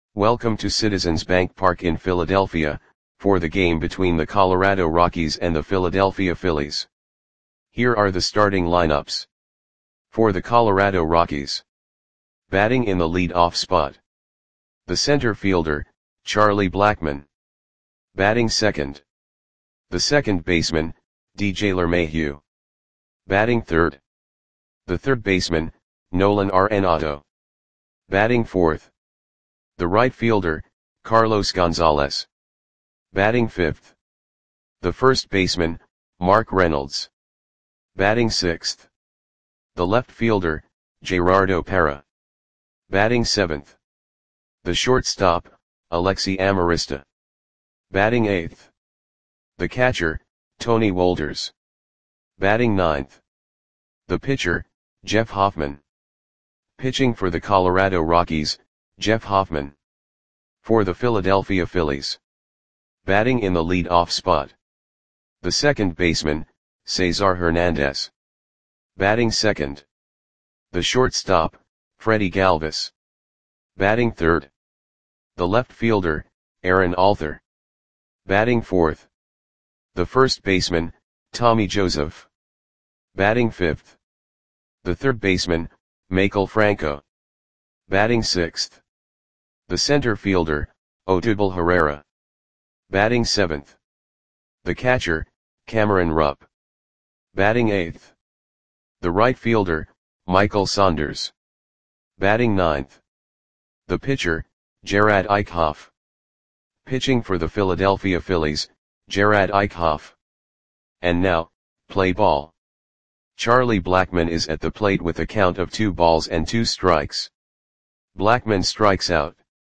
Welcome to Citizens Bank Park in Philadelphia, for the game between the Colorado Rockies and the Philadelphia Phillies. Here are the starting lineups. For the Colorado Rockies. Batting in the lead-off spot. The center fielder, Charlie Blackmon. Batting second. The second baseman, DJ LeMahieu. Batting third. The third baseman, Nolan Arenado. Batting fourth. The right fielder, Carlos Gonzalez. Batting fifth. The first baseman, Mark Reynolds. Batting sixth. The left fielder, Gerardo Parra. Batting seventh. The shortstop, Alexi Amarista. Batting eighth. The catcher, Tony Wolders. Batting ninth. The pitcher, Jeff Hoffman. Pitching for the Colorado Rockies, Jeff Hoffman. For the Philadelphia Phillies. Batting in the lead-off spot. The second baseman, Cesar Hernandez. Batting second. The shortstop, Freddie Galvis. Batting third. The left fielder, Aaron Alther. Batting fourth. The first baseman, Tommy Joseph. Batting fifth. The third baseman, Maikel Franco. Batting sixth. The center fielder, Odubel Herrera. Batting seventh. The catcher, Cameron Rupp. Batting eighth. The right fielder, Michael Saunders. Batting ninth. The pitcher, Jerad Eickhoff. Pitching for the Philadelphia Phillies, Jerad Eickhoff. And now, play ball. Charlie Blackmon is at the plate with a count of 2 balls and 2 strikes. Blackmon strikes out.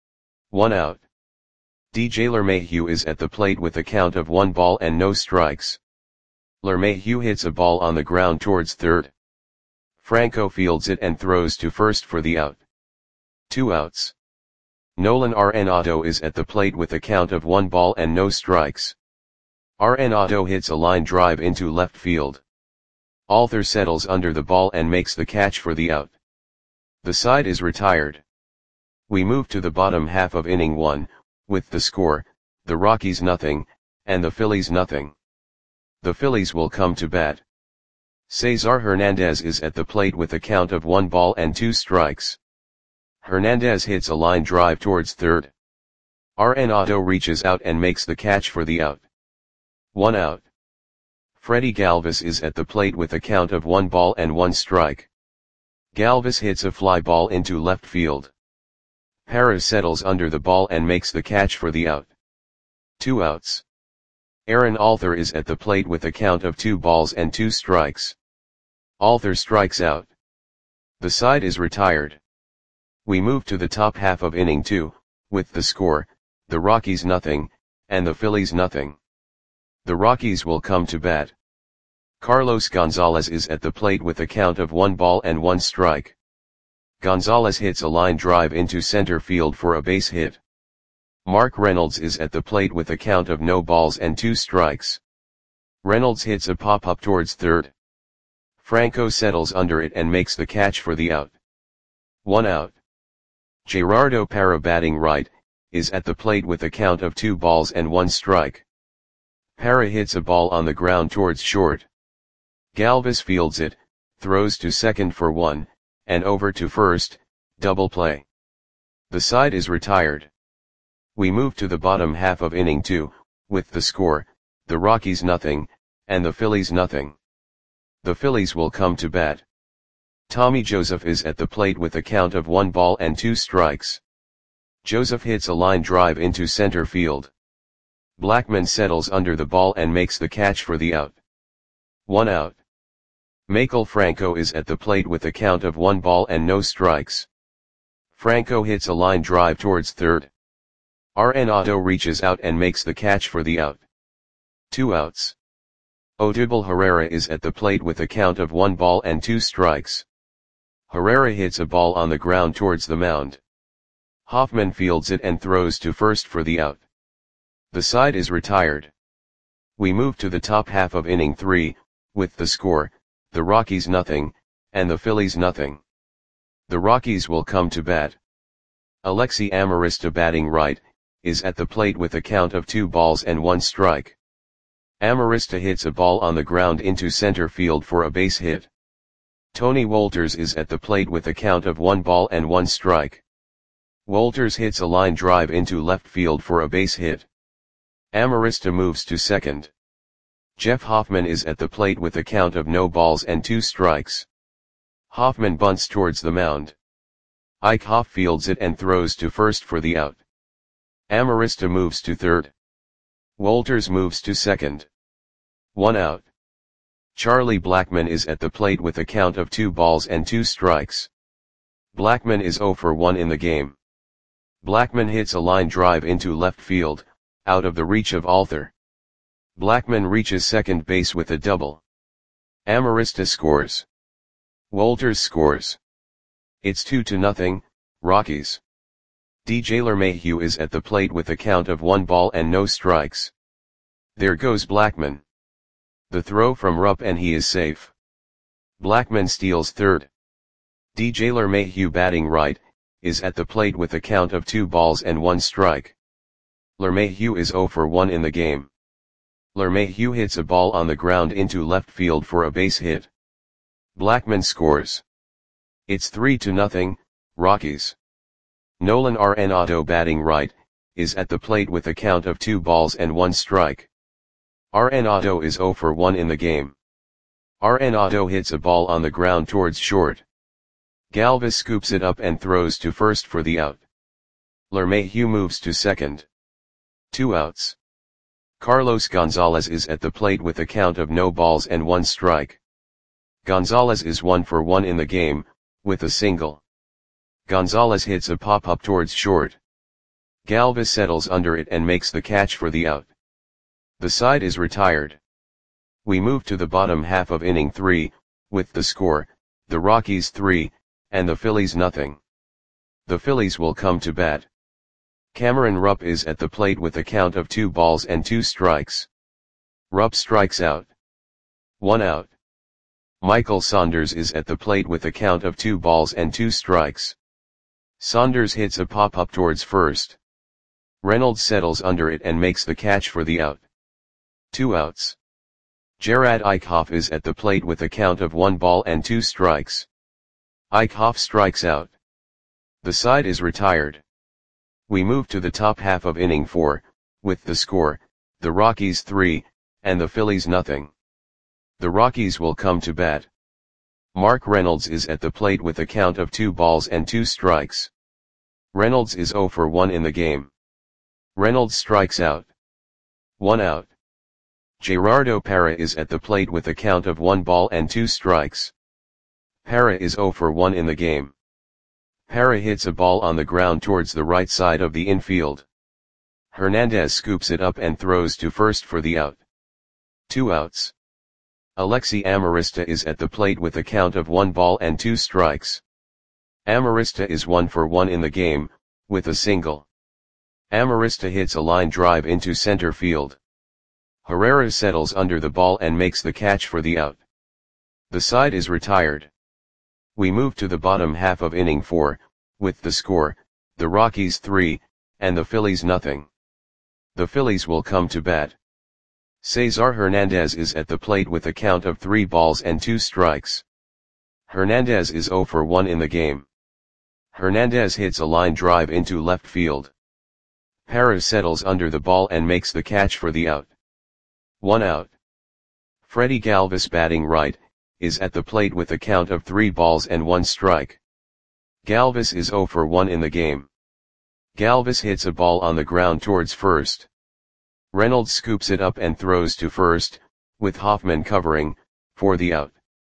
1 out. DJ LeMahieu is at the plate with a count of 1 ball and no strikes. LeMahieu hits a ball on the ground towards third. Franco fields it and throws to first for the out. 2 outs. Nolan Arenado is at the plate with a count of 1 ball and no strikes. Arenado hits a line drive into left field. Alther settles under the ball and makes the catch for the out. The side is retired. We move to the bottom half of inning 1, with the score, the Rockies nothing, and the Phillies nothing. The Phillies will come to bat. Cesar Hernandez is at the plate with a count of 1 ball and 2 strikes. Hernandez hits a line drive towards third. Arenado reaches out and makes the catch for the out. 1 out. Freddie Galvis is at the plate with a count of 1 ball and 1 strike. Galvis hits a fly ball into left field. Parra settles under the ball and makes the catch for the out. 2 outs. Aaron Alther is at the plate with a count of 2 balls and 2 strikes. Alther strikes out. The side is retired. We move to the top half of inning 2, with the score, the Rockies nothing, and the Phillies nothing. The Rockies will come to bat. Carlos Gonzalez is at the plate with a count of 1 ball and 1 strike. Gonzalez hits a line drive into center field for a base hit. Mark Reynolds is at the plate with a count of no balls and 2 strikes. Reynolds hits a pop-up towards third. Franco settles under it and makes the catch for the out. 1 out. Gerardo Parra, batting right, is at the plate with a count of 2 balls and 1 strike. Parra hits a ball on the ground towards short. Galvis fields it, throws to second for 1, and over to first, double play. The side is retired. We move to the bottom half of inning 2, with the score, the Rockies nothing, and the Phillies nothing. The Phillies will come to bat. Tommy Joseph is at the plate with a count of 1 ball and 2 strikes. Joseph hits a line drive into center field. Blackmon settles under the ball and makes the catch for the out. 1 out. Maikel Franco is at the plate with a count of 1 ball and no strikes. Franco hits a line drive towards third. Arenado reaches out and makes the catch for the out. 2 outs. Odubel Herrera is at the plate with a count of 1 ball and 2 strikes. Herrera hits a ball on the ground towards the mound. Hoffman fields it and throws to first for the out. The side is retired. We move to the top half of inning 3, with the score, the Rockies nothing, and the Phillies nothing. The Rockies will come to bat. Alexi Amarista batting right, is at the plate with a count of 2 balls and 1 strike. Amarista hits a ball on the ground into center field for a base hit. Tony Wolters is at the plate with a count of 1 ball and 1 strike. Wolters hits a line drive into left field for a base hit. Amarista moves to second. Jeff Hoffman is at the plate with a count of no balls and 2 strikes. Hoffman bunts towards the mound. Ike Hoff fields it and throws to first for the out. Amarista moves to third. Wolters moves to second. 1 out. Charlie Blackmon is at the plate with a count of 2 balls and 2 strikes. Blackmon is 0 for 1 in the game. Blackmon hits a line drive into left field, out of the reach of Alter. Blackmon reaches second base with a double. Amarista scores. Wolters scores. It's 2-0, Rockies. DJ LeMahieu is at the plate with a count of 1 ball and no strikes. There goes Blackmon. The throw from Rupp and he is safe. Blackmon steals third. DJ LeMahieu batting right, is at the plate with a count of 2 balls and 1 strike. LeMahieu is 0 for 1 in the game. LeMahieu hits a ball on the ground into left field for a base hit. Blackmon scores. It's 3-0, Rockies. Nolan Arenado batting right, is at the plate with a count of 2 balls and 1 strike. Arenado is 0 for 1 in the game. Arenado hits a ball on the ground towards short. Galvis scoops it up and throws to first for the out. LeMahieu moves to second. 2 outs. Carlos Gonzalez is at the plate with a count of no balls and 1 strike. Gonzalez is 1 for 1 in the game, with a single. Gonzalez hits a pop-up towards short. Galvis settles under it and makes the catch for the out. The side is retired. We move to the bottom half of inning 3, with the score, the Rockies 3, and the Phillies nothing. The Phillies will come to bat. Cameron Rupp is at the plate with a count of 2 balls and 2 strikes. Rupp strikes out. 1 out. Michael Saunders is at the plate with a count of 2 balls and 2 strikes. Saunders hits a pop-up towards first. Reynolds settles under it and makes the catch for the out. 2 outs. Gerard Eichhoff is at the plate with a count of 1 ball and 2 strikes. Eichhoff strikes out. The side is retired. We move to the top half of inning 4, with the score, the Rockies 3, and the Phillies nothing. The Rockies will come to bat. Mark Reynolds is at the plate with a count of 2 balls and 2 strikes. Reynolds is 0 for 1 in the game. Reynolds strikes out. 1 out. Gerardo Parra is at the plate with a count of 1 ball and 2 strikes. Parra is 0 for 1 in the game. Parra hits a ball on the ground towards the right side of the infield. Hernandez scoops it up and throws to first for the out. 2 outs. Alexi Amarista is at the plate with a count of 1 ball and 2 strikes. Amarista is 1 for 1 in the game, with a single. Amarista hits a line drive into center field. Herrera settles under the ball and makes the catch for the out. The side is retired. We move to the bottom half of inning 4, with the score, the Rockies 3, and the Phillies nothing. The Phillies will come to bat. Cesar Hernandez is at the plate with a count of 3 balls and 2 strikes. Hernandez is 0 for 1 in the game. Hernandez hits a line drive into left field. Parra settles under the ball and makes the catch for the out. 1 out. Freddie Galvis batting right, is at the plate with a count of 3 balls and 1 strike. Galvis is 0 for 1 in the game. Galvis hits a ball on the ground towards first. Reynolds scoops it up and throws to first, with Hoffman covering, for the out.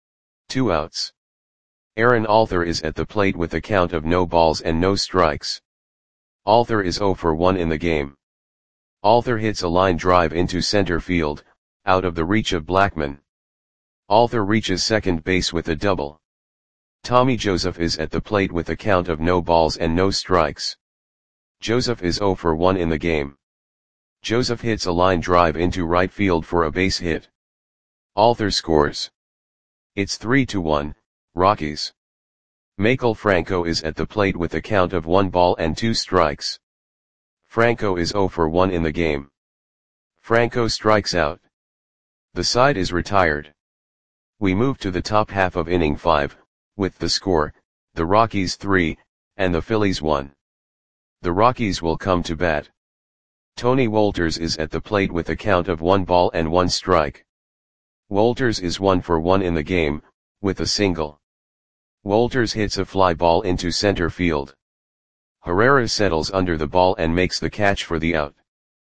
2 outs. Aaron Alter is at the plate with a count of no balls and no strikes. Alter is 0 for 1 in the game. Alter hits a line drive into center field, out of the reach of Blackmon. Alter reaches second base with a double. Tommy Joseph is at the plate with a count of no balls and no strikes. Joseph is 0 for 1 in the game. Joseph hits a line drive into right field for a base hit. Alter scores. It's 3-1, Rockies. Michael Franco is at the plate with a count of 1 ball and 2 strikes. Franco is 0 for 1 in the game. Franco strikes out. The side is retired. We move to the top half of inning 5, with the score, the Rockies 3, and the Phillies 1. The Rockies will come to bat. Tony Wolters is at the plate with a count of 1 ball and 1 strike. Wolters is 1 for 1 in the game, with a single. Wolters hits a fly ball into center field. Herrera settles under the ball and makes the catch for the out.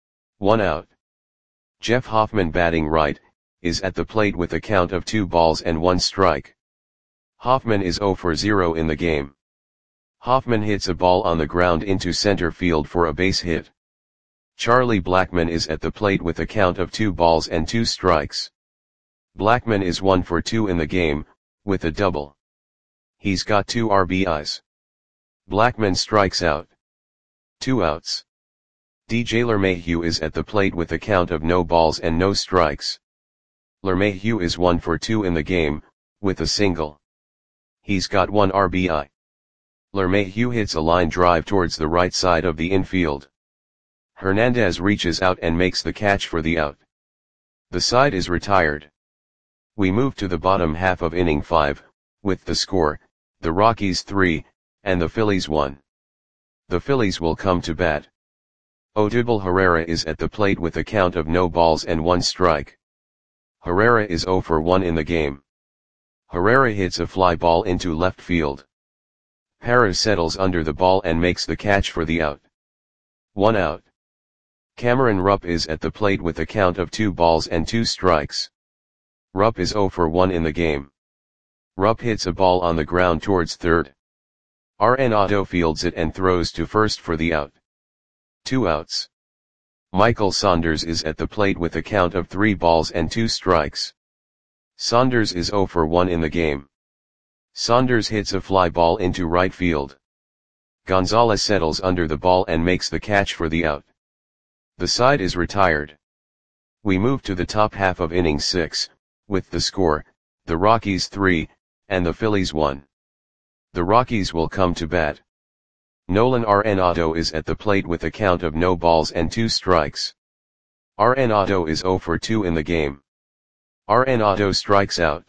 1 out. Jeff Hoffman, batting right, is at the plate with a count of 2 balls and 1 strike. Hoffman is 0 for 0 in the game. Hoffman hits a ball on the ground into center field for a base hit. Charlie Blackmon is at the plate with a count of 2 balls and 2 strikes. Blackmon is 1 for 2 in the game, with a double. He's got 2 RBIs. Blackmon strikes out. 2 outs. DJ LeMahieu is at the plate with a count of no balls and no strikes. LeMahieu is 1 for 2 in the game, with a single. He's got 1 RBI. LeMahieu hits a line drive towards the right side of the infield. Hernandez reaches out and makes the catch for the out. The side is retired. We move to the bottom half of inning 5, with the score, the Rockies 3, and the Phillies 1. The Phillies will come to bat. Odubel Herrera is at the plate with a count of no balls and 1 strike. Herrera is 0 for 1 in the game. Herrera hits a fly ball into left field. Parra settles under the ball and makes the catch for the out. 1 out. Cameron Rupp is at the plate with a count of 2 balls and 2 strikes. Rupp is 0 for 1 in the game. Rupp hits a ball on the ground towards third. Arenado fields it and throws to first for the out. 2 outs. Michael Saunders is at the plate with a count of 3 balls and 2 strikes. Saunders is 0 for 1 in the game. Saunders hits a fly ball into right field. Gonzalez settles under the ball and makes the catch for the out. The side is retired. We move to the top half of inning 6, with the score, the Rockies 3, and the Phillies 1. The Rockies will come to bat. Nolan Arenado is at the plate with a count of no balls and 2 strikes. Arenado is 0 for 2 in the game. Arenado strikes out.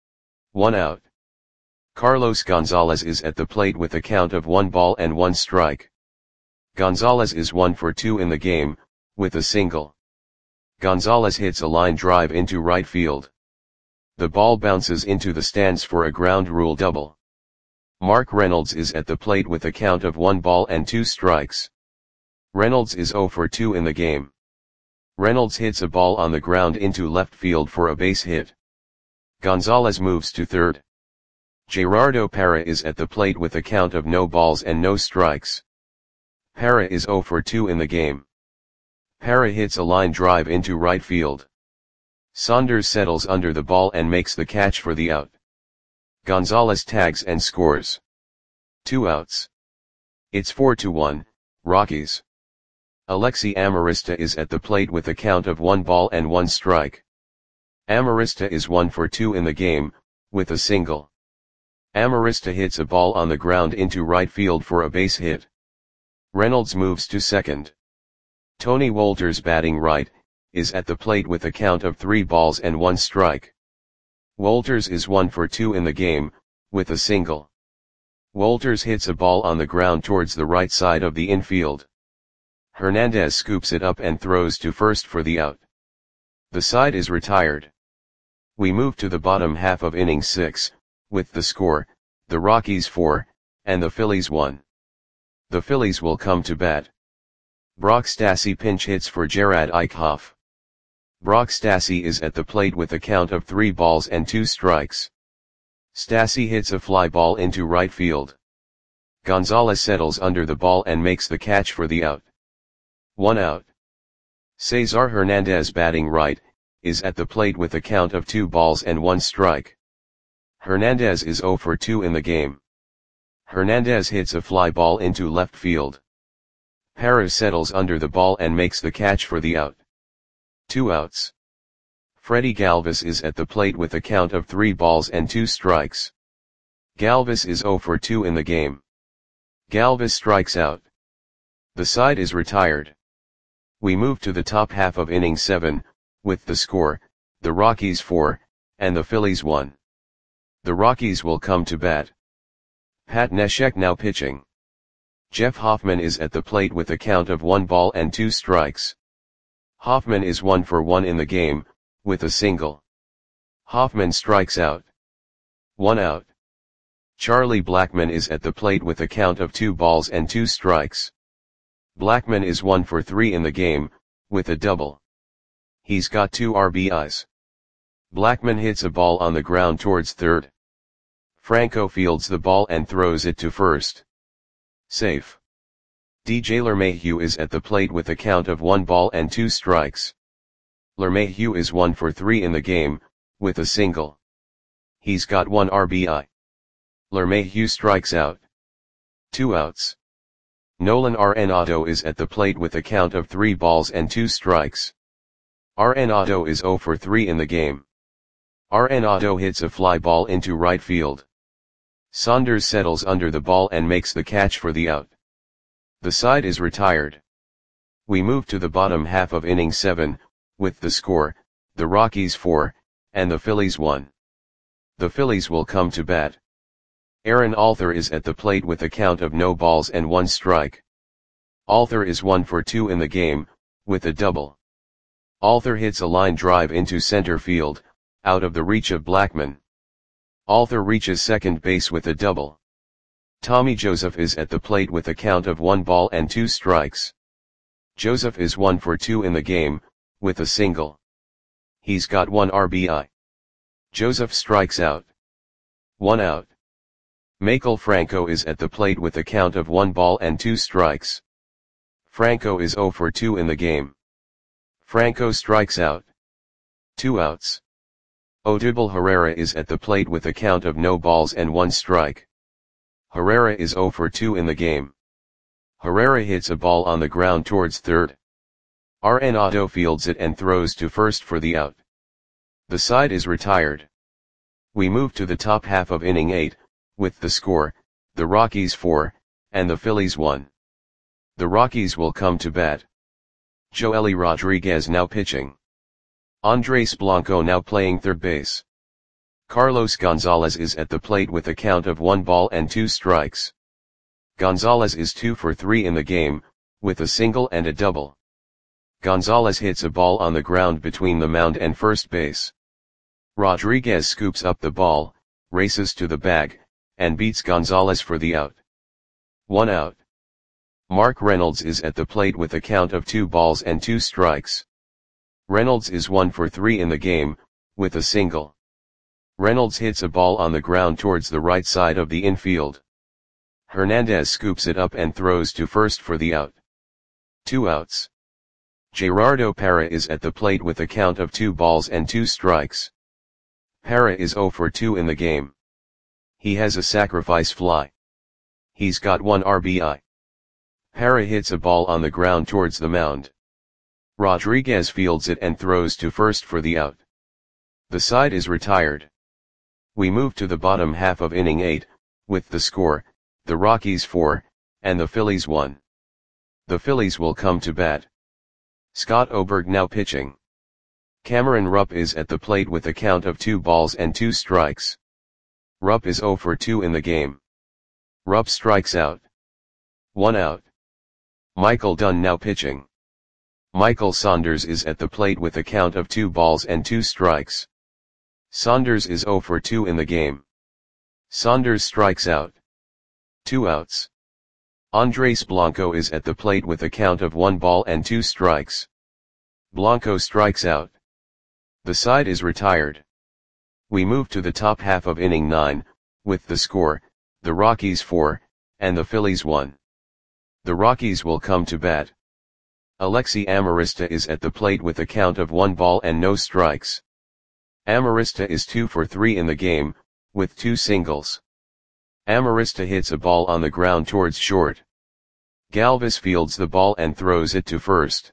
1 out. Carlos Gonzalez is at the plate with a count of 1 ball and 1 strike. Gonzalez is 1 for 2 in the game, with a single. Gonzalez hits a line drive into right field. The ball bounces into the stands for a ground rule double. Mark Reynolds is at the plate with a count of 1 ball and 2 strikes. Reynolds is 0 for 2 in the game. Reynolds hits a ball on the ground into left field for a base hit. Gonzalez moves to third. Gerardo Parra is at the plate with a count of no balls and no strikes. Parra is 0 for 2 in the game. Parra hits a line drive into right field. Saunders settles under the ball and makes the catch for the out. Gonzalez tags and scores. 2 outs. It's 4-1, Rockies. Alexi Amarista is at the plate with a count of 1 ball and 1 strike. Amarista is 1 for 2 in the game, with a single. Amarista hits a ball on the ground into right field for a base hit. Reynolds moves to second. Tony Wolters, batting right, is at the plate with a count of 3 balls and 1 strike. Wolters is 1 for 2 in the game, with a single. Wolters hits a ball on the ground towards the right side of the infield. Hernandez scoops it up and throws to first for the out. The side is retired. We move to the bottom half of inning 6, with the score, the Rockies 4, and the Phillies 1. The Phillies will come to bat. Brock Stassi pinch hits for Gerard Eichhoff. Brock Stassi is at the plate with a count of 3 balls and 2 strikes. Stassi hits a fly ball into right field. Gonzalez settles under the ball and makes the catch for the out. 1 out. Cesar Hernandez, batting right, is at the plate with a count of 2 balls and 1 strike. Hernandez is 0 for 2 in the game. Hernandez hits a fly ball into left field. Parra settles under the ball and makes the catch for the out. 2 outs. Freddie Galvis is at the plate with a count of 3 balls and 2 strikes. Galvis is 0 for 2 in the game. Galvis strikes out. The side is retired. We move to the top half of inning 7, with the score, the Rockies 4, and the Phillies 1. The Rockies will come to bat. Pat Neshek now pitching. Jeff Hoffman is at the plate with a count of 1 ball and 2 strikes. Hoffman is 1 for 1 in the game, with a single. Hoffman strikes out. 1 out. Charlie Blackmon is at the plate with a count of 2 balls and 2 strikes. Blackmon is 1 for 3 in the game, with a double. He's got 2 RBIs. Blackmon hits a ball on the ground towards third. Franco fields the ball and throws it to first. Safe. DJ LeMahieu is at the plate with a count of 1 ball and 2 strikes. LeMahieu is 1 for 3 in the game, with a single. He's got 1 RBI. LeMahieu strikes out. 2 outs. Nolan Arenado is at the plate with a count of 3 balls and 2 strikes. Arenado is 0 for 3 in the game. Arenado hits a fly ball into right field. Saunders settles under the ball and makes the catch for the out. The side is retired. We move to the bottom half of inning 7, with the score, the Rockies 4, and the Phillies 1. The Phillies will come to bat. Aaron Alther is at the plate with a count of no balls and 1 strike. Alther is 1 for 2 in the game, with a double. Alther hits a line drive into center field, out of the reach of Blackmon. Alther reaches second base with a double. Tommy Joseph is at the plate with a count of 1 ball and 2 strikes. Joseph is 1 for 2 in the game, with a single. He's got 1 RBI. Joseph strikes out. 1 out. Maikel Franco is at the plate with a count of 1 ball and 2 strikes. Franco is 0 for 2 in the game. Franco strikes out. 2 outs. Odubel Herrera is at the plate with a count of no balls and 1 strike. Herrera is 0 for 2 in the game. Herrera hits a ball on the ground towards third. Arenado fields it and throws to first for the out. The side is retired. We move to the top half of inning 8, with the score, the Rockies 4, and the Phillies 1. The Rockies will come to bat. Joely Rodriguez now pitching. Andres Blanco now playing third base. Carlos Gonzalez is at the plate with a count of 1 ball and 2 strikes. Gonzalez is 2 for 3 in the game, with a single and a double. Gonzalez hits a ball on the ground between the mound and first base. Rodriguez scoops up the ball, races to the bag, and beats Gonzalez for the out. 1 out. Mark Reynolds is at the plate with a count of 2 balls and 2 strikes. Reynolds is 1 for 3 in the game, with a single. Reynolds hits a ball on the ground towards the right side of the infield. Hernandez scoops it up and throws to first for the out. 2 outs. Gerardo Parra is at the plate with a count of 2 balls and 2 strikes. Parra is 0 for 2 in the game. He has a sacrifice fly. He's got 1 RBI. Parra hits a ball on the ground towards the mound. Rodriguez fields it and throws to first for the out. The side is retired. We move to the bottom half of inning 8, with the score, the Rockies 4, and the Phillies 1. The Phillies will come to bat. Scott Oberg now pitching. Cameron Rupp is at the plate with a count of 2 balls and 2 strikes. Rupp is 0 for 2 in the game. Rupp strikes out. 1 out. Michael Dunn now pitching. Michael Saunders is at the plate with a count of 2 balls and 2 strikes. Saunders is 0 for 2 in the game. Saunders strikes out. 2 outs. Andres Blanco is at the plate with a count of 1 ball and 2 strikes. Blanco strikes out. The side is retired. We move to the top half of inning 9, with the score, the Rockies 4, and the Phillies 1. The Rockies will come to bat. Alexi Amarista is at the plate with a count of 1 ball and no strikes. Amarista is 2 for 3 in the game, with 2 singles. Amarista hits a ball on the ground towards short. Galvis fields the ball and throws it to first.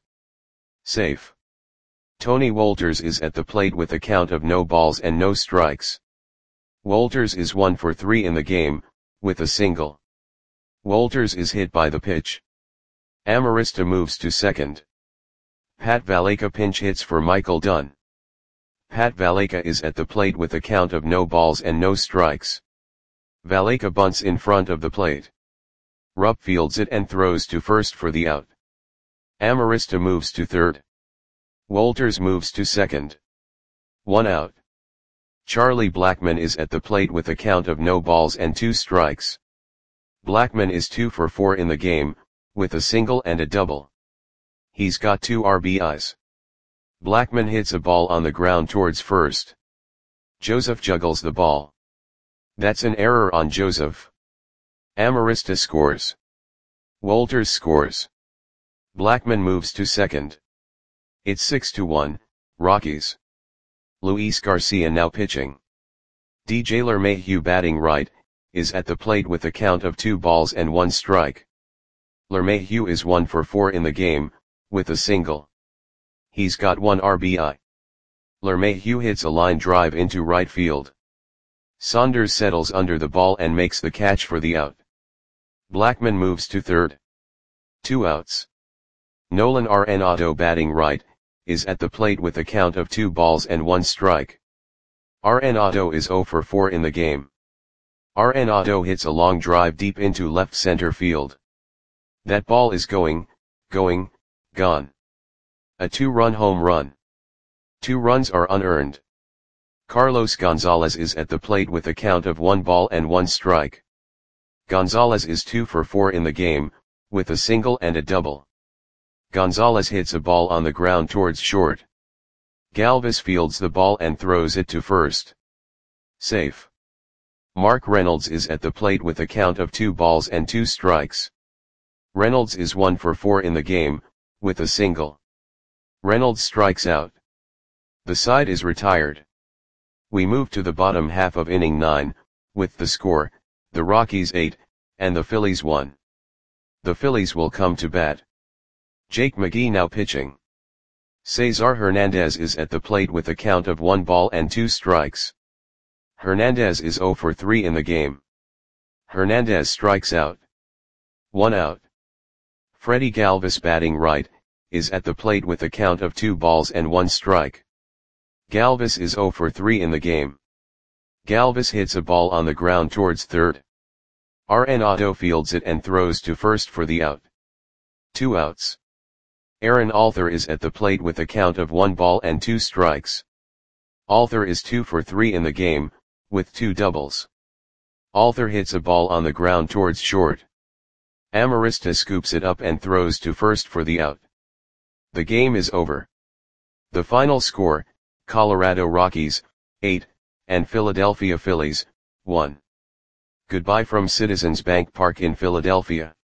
Safe. Tony Wolters is at the plate with a count of no balls and no strikes. Wolters is 1 for 3 in the game, with a single. Wolters is hit by the pitch. Amarista moves to second. Pat Valaika pinch hits for Michael Dunn. Pat Valaika is at the plate with a count of no balls and no strikes. Valaika bunts in front of the plate. Rupp fields it and throws to first for the out. Amarista moves to third. Wolters moves to second. 1 out. Charlie Blackmon is at the plate with a count of no balls and 2 strikes. Blackmon is 2 for 4 in the game, with a single and a double. He's got 2 RBIs. Blackmon hits a ball on the ground towards first. Joseph juggles the ball. That's an error on Joseph. Amarista scores. Wolters scores. Blackmon moves to second. It's 6-1, Rockies. Luis Garcia now pitching. DJ LeMahieu batting right, is at the plate with a count of 2 balls and 1 strike. LeMahieu is 1 for 4 in the game, with a single. He's got 1 RBI. LeMahieu hits a line drive into right field. Saunders settles under the ball and makes the catch for the out. Blackmon moves to third. 2 outs. Nolan Arenado batting right, is at the plate with a count of 2 balls and 1 strike. Arenado is 0 for 4 in the game. Arenado hits a long drive deep into left center field. That ball is gone. A 2-run home run. 2 runs are unearned. Carlos Gonzalez is at the plate with a count of 1 ball and 1 strike. Gonzalez is 2 for 4 in the game, with a single and a double. Gonzalez hits a ball on the ground towards short. Galvis fields the ball and throws it to first. Safe. Mark Reynolds is at the plate with a count of 2 balls and 2 strikes. Reynolds is 1 for 4 in the game, with a single. Reynolds strikes out. The side is retired. We move to the bottom half of inning 9, with the score, the Rockies 8, and the Phillies 1. The Phillies will come to bat. Jake McGee now pitching. Cesar Hernandez is at the plate with a count of 1 ball and 2 strikes. Hernandez is 0 for 3 in the game. Hernandez strikes out. 1 out. Freddie Galvis batting right, is at the plate with a count of 2 balls and 1 strike. Galvis is 0 for 3 in the game. Galvis hits a ball on the ground towards third. Arenado fields it and throws to first for the out. 2 outs. Aaron Alther is at the plate with a count of 1 ball and 2 strikes. Alther is 2 for 3 in the game, with 2 doubles. Alther hits a ball on the ground towards short. Amarista scoops it up and throws to first for the out. The game is over. The final score, Colorado Rockies, 8, and Philadelphia Phillies, 1. Goodbye from Citizens Bank Park in Philadelphia.